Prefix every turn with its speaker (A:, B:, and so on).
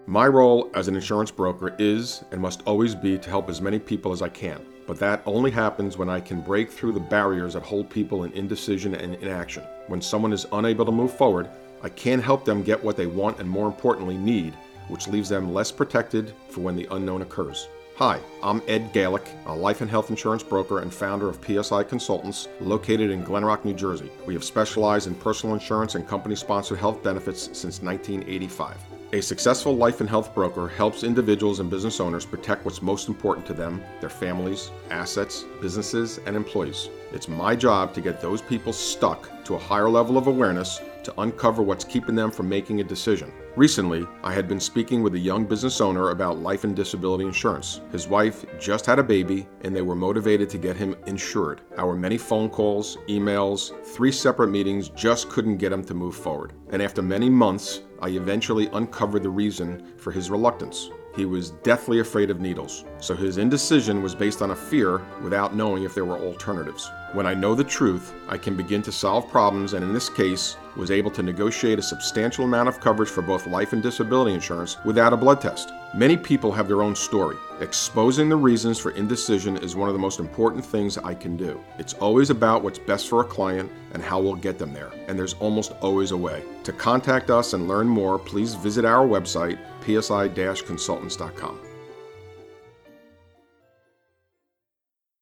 A: My role as an insurance broker is and must always be to help as many people as I can. But that only happens when I can break through the barriers that hold people in indecision and inaction. When someone is unable to move forward, I can help them get what they want and, more importantly, need, which leaves them less protected for when the unknown occurs. Hi, I'm Ed Galick, a life and health insurance broker and founder of PSI Consultants, located in Glen Rock, New Jersey. We have specialized in personal insurance and company-sponsored health benefits since 1985. A successful life and health broker helps individuals and business owners protect what's most important to them, their families, assets, businesses, and employees. It's my job to get those people stuck to a higher level of awareness to uncover what's keeping them from making a decision. Recently, I had been speaking with a young business owner about life and disability insurance. His wife just had a baby, and they were motivated to get him insured. Our many phone calls, emails, 3 separate meetings just couldn't get him to move forward. And after many months, I eventually uncovered the reason for his reluctance. He was deathly afraid of needles, so his indecision was based on a fear without knowing if there were alternatives. When I know the truth, I can begin to solve problems, and in this case, was able to negotiate a substantial amount of coverage for both life and disability insurance without a blood test. Many people have their own story. Exposing the reasons for indecision is one of the most important things I can do. It's always about what's best for a client and how we'll get them there, and there's almost always a way. To contact us and learn more, please visit our website, psi-consultants.com.